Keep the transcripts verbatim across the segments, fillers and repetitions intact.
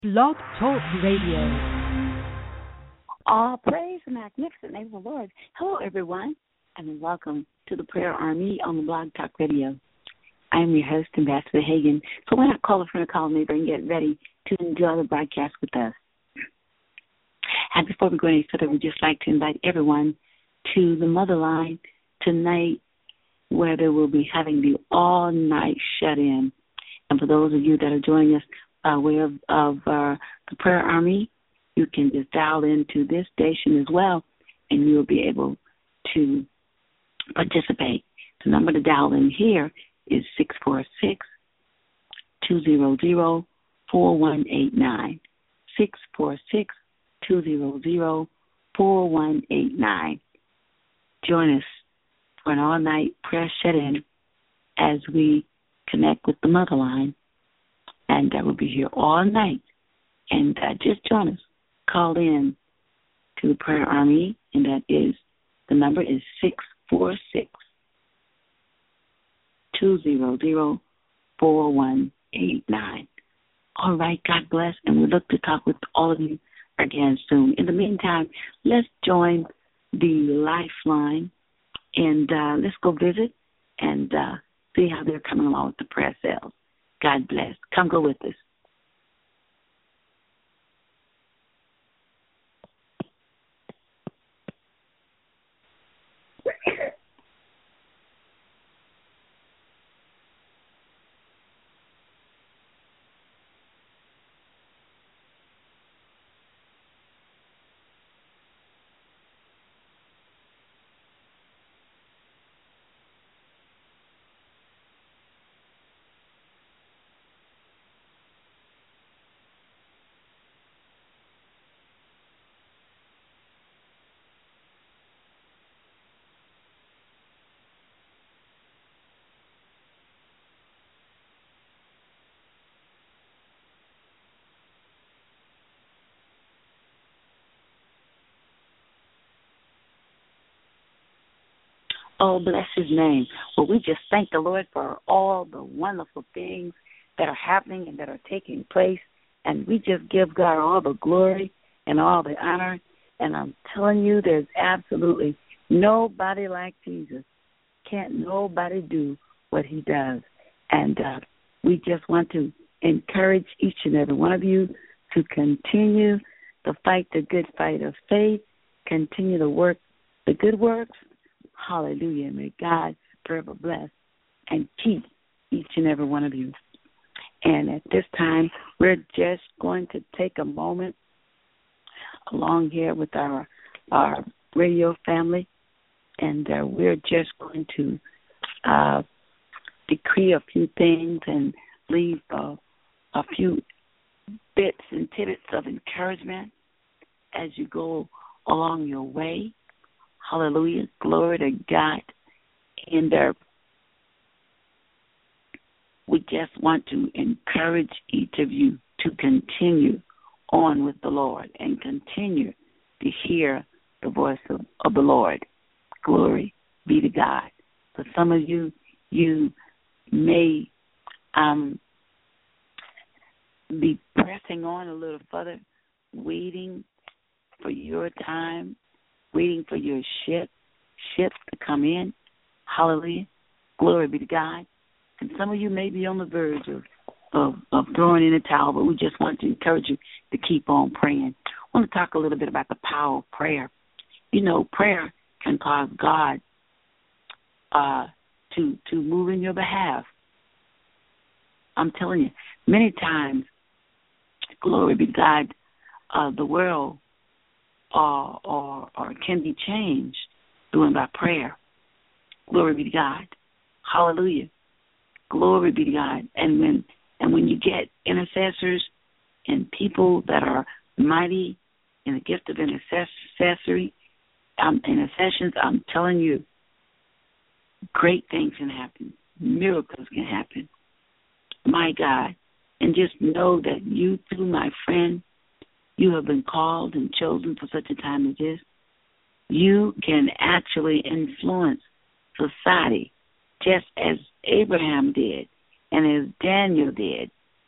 Blog Talk Radio. All praise the magnificent name of the Lord. Hello, everyone, and welcome to the Prayer Army on the Blog Talk Radio. I am your host, Ambassador Hagan. So why not call a friend or call a neighbor and get ready to enjoy the broadcast with us? And before we go any further, we'd just like to invite everyone to the Mother Line tonight, where they will be having the all-night shut-in. And for those of you that are joining us by way of, of uh, the Prayer Army, you can just dial into this station as well, and you'll be able to participate. The number to dial in here is six four six, two zero zero, four one eight nine, six four six, two zero zero, four one eight nine. Join us for an all-night prayer shut-in as we connect with the Mother Line, and uh, we'll be here all night. And uh, just join us. Call in to the Prayer Army, and that is, the number is six four six, two zero zero, four one eight nine. All right, God bless, and we look to talk with all of you again soon. In the meantime, let's join the Lifeline, and uh, let's go visit and uh, see how they're coming along with the prayer cells. God bless. Come go with us. Oh, bless his name. Well, we just thank the Lord for all the wonderful things that are happening and that are taking place. And we just give God all the glory and all the honor. And I'm telling you, there's absolutely nobody like Jesus. Can't nobody do what he does. And uh, we just want to encourage each and every one of you to continue to fight the good fight of faith, continue to work the good works. Hallelujah. May God forever bless and keep each and every one of you. And at this time, we're just going to take a moment along here with our our radio family, and uh, we're just going to uh, decree a few things and leave uh, a few bits and tidbits of encouragement as you go along your way. Hallelujah. Glory to God. And uh, we just want to encourage each of you to continue on with the Lord and continue to hear the voice of, of the Lord. Glory be to God. For some of you, you may um, be pressing on a little further, waiting for your time, waiting for your ship, ship to come in. Hallelujah. Glory be to God. And some of you may be on the verge of, of, of throwing in a towel, but we just want to encourage you to keep on praying. I want to talk a little bit about the power of prayer. You know, prayer can cause God uh, to to move in your behalf. I'm telling you, many times, glory be to God, uh, the world Or, or or can be changed doing by prayer. Glory be to God. Hallelujah. Glory be to God. And when and when you get intercessors and people that are mighty in the gift of intercessory um, intercessions, I'm telling you, great things can happen. Miracles can happen. My God. And just know that you too, my friend, you have been called and chosen for such a time as this. You can actually influence society just as Abraham did and as Daniel did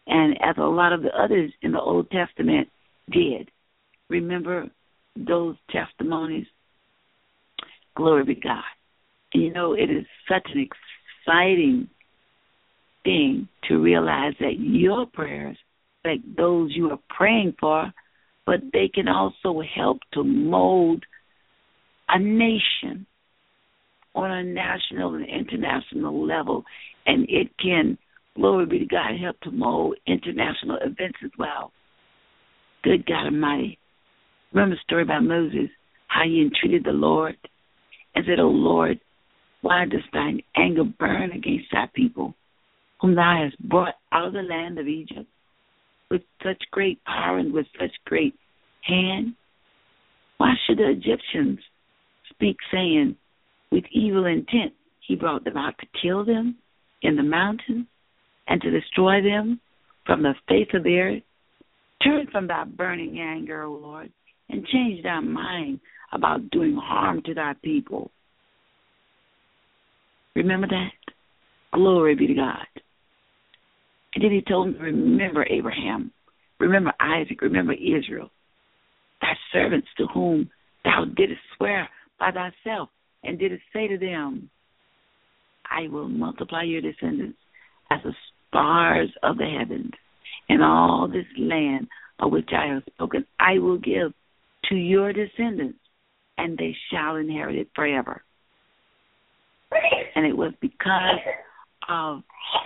And as a lot of the others in the Old Testament did. Remember those testimonies? Glory be to God. And you know, it is such an exciting thing to realize that your prayers, like those you are praying for, but they can also help to mold a nation on a national and international level. And it can, glory be to God, help to mold international events as well. Good God Almighty. Remember the story about Moses, how he entreated the Lord and said, "Oh Lord, why does thine anger burn against thy people, whom thou hast brought out of the land of Egypt with such great power and with such great hand? Why should the Egyptians speak, saying, with evil intent he brought them out to kill them in the mountains and to destroy them from the face of the earth? Turn from thy burning anger, O Lord, and change thy mind about doing harm to thy people." Remember that? Glory be to God. And then he told him to remember Abraham, remember Isaac, remember Israel, thy servants to whom thou didst swear by thyself, and didst say to them, "I will multiply your descendants as the stars of the heavens, and all this land of which I have spoken I will give to your descendants, and they shall inherit it forever." And it was because of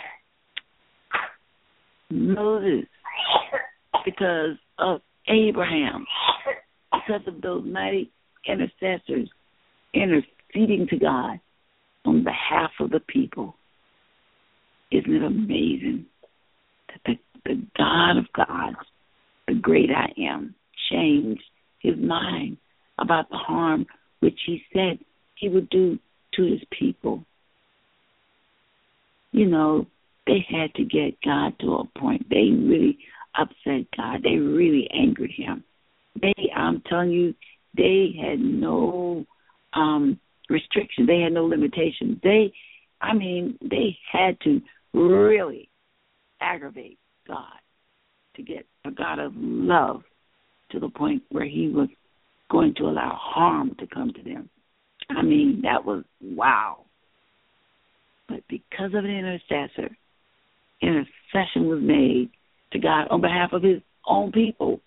Moses, because of Abraham, because of those mighty intercessors interceding to God on behalf of the people. Isn't it amazing that the, the God of gods, the great I am, changed his mind about the harm which he said he would do to his people? You know, they had to get God to a point. They really upset God. They really angered him. They, I'm telling you, they had no um, restriction. They had no limitations. They, I mean, they had to really aggravate God to get a God of love to the point where he was going to allow harm to come to them. I mean, that was wow. But because of an intercessor, intercession was made to God on behalf of his own people.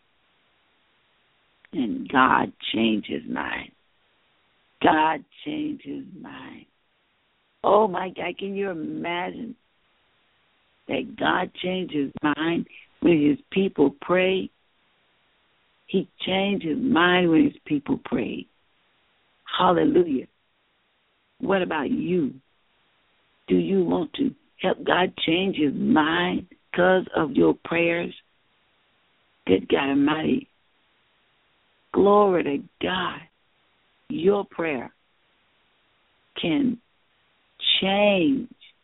And God changed his mind. God changed his mind. Oh, my God, can you imagine that God changed his mind when his people prayed? He changed his mind when his people prayed. Hallelujah. What about you? Do you want to help God change his mind because of your prayers? Good God Almighty. Glory to God. Your prayer can change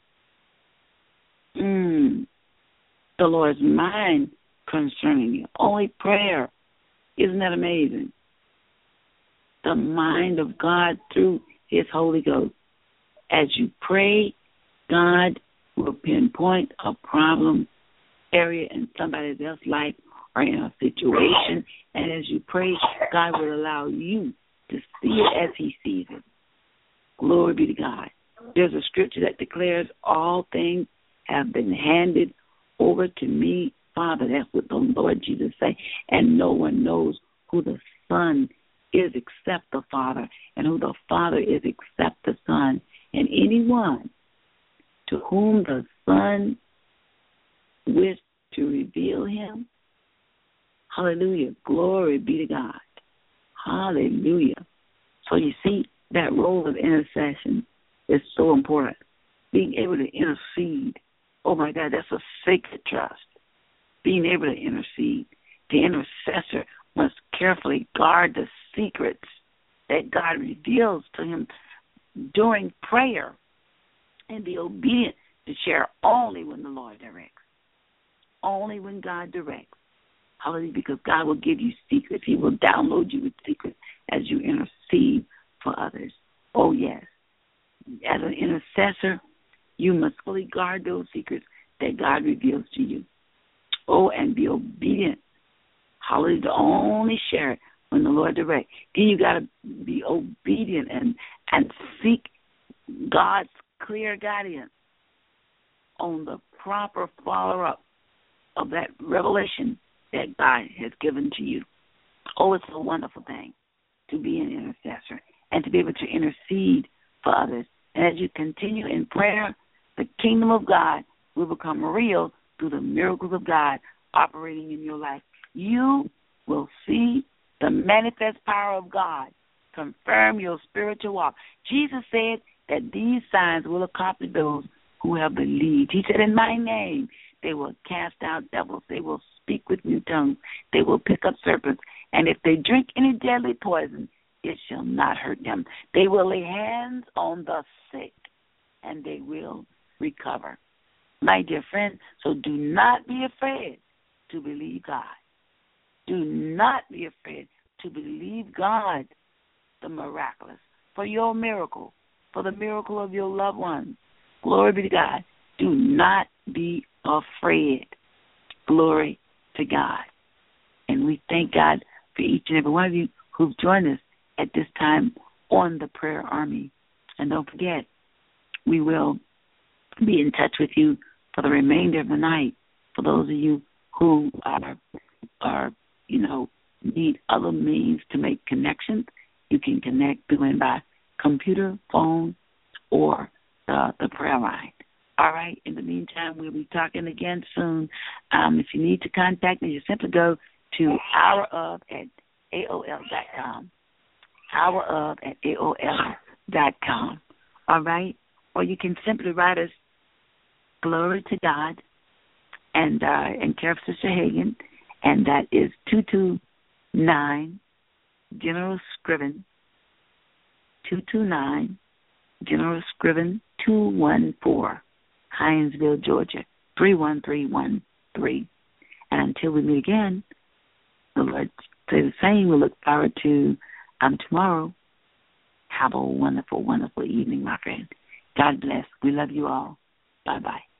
mm, the Lord's mind concerning you. Only prayer. Isn't that amazing? The mind of God through his Holy Ghost. As you pray, God will pinpoint a problem area in somebody else's life or in a situation. And as you pray, God will allow you to see it as he sees it. Glory be to God. There's a scripture that declares all things have been handed over to me, Father. That's what the Lord Jesus said. And no one knows who the Son is except the Father, and who the Father is except the Son. And anyone to whom the Son wished to reveal him, hallelujah, glory be to God. Hallelujah. So you see, that role of intercession is so important. Being able to intercede, oh my God, that's a sacred trust. Being able to intercede. The intercessor must carefully guard the secrets that God reveals to him during prayer and be obedient to share only when the Lord directs. Only when God directs. Hallelujah, because God will give you secrets. He will download you with secrets as you intercede for others. Oh, yes. As an intercessor, you must fully guard those secrets that God reveals to you. Oh, and be obedient. Hallelujah. To only share it when the Lord directs. Then you got to be obedient and, and seek God's clear guidance on the proper follow-up of that revelation that God has given to you. Oh, it's a wonderful thing to be an intercessor and to be able to intercede for others. And as you continue in prayer, the kingdom of God will become real through the miracles of God operating in your life. You will see the manifest power of God confirm your spiritual walk. Jesus said that these signs will accompany those who have believed. He said, in my name, they will cast out devils. They will speak with new tongues. They will pick up serpents. And if they drink any deadly poison, it shall not hurt them. They will lay hands on the sick, and they will recover. My dear friend, so do not be afraid to believe God. Do not be afraid to believe God, the miraculous, for your miracle, for the miracle of your loved ones. Glory be to God. Do not be afraid. Glory to God. And we thank God for each and every one of you who've joined us at this time on the Prayer Army. And don't forget, we will be in touch with you for the remainder of the night. For those of you who are, are you know, need other means to make connections, you can connect through and by computer, phone, or uh, the prayer line. All right. In the meantime, we'll be talking again soon. Um, if you need to contact me, you simply go to hour of at A O L dot com. hour of at A O L dot com. All right. Or you can simply write us Glory to God and uh, in care of Sister Hagan, and that is two two nine General Scriven, two two nine General Scriven two one four, Hinesville, Georgia three one three one three. And until we meet again, the Lord say the same. We look forward to um, tomorrow. Have a wonderful, wonderful evening, my friend. God bless. We love you all. Bye-bye.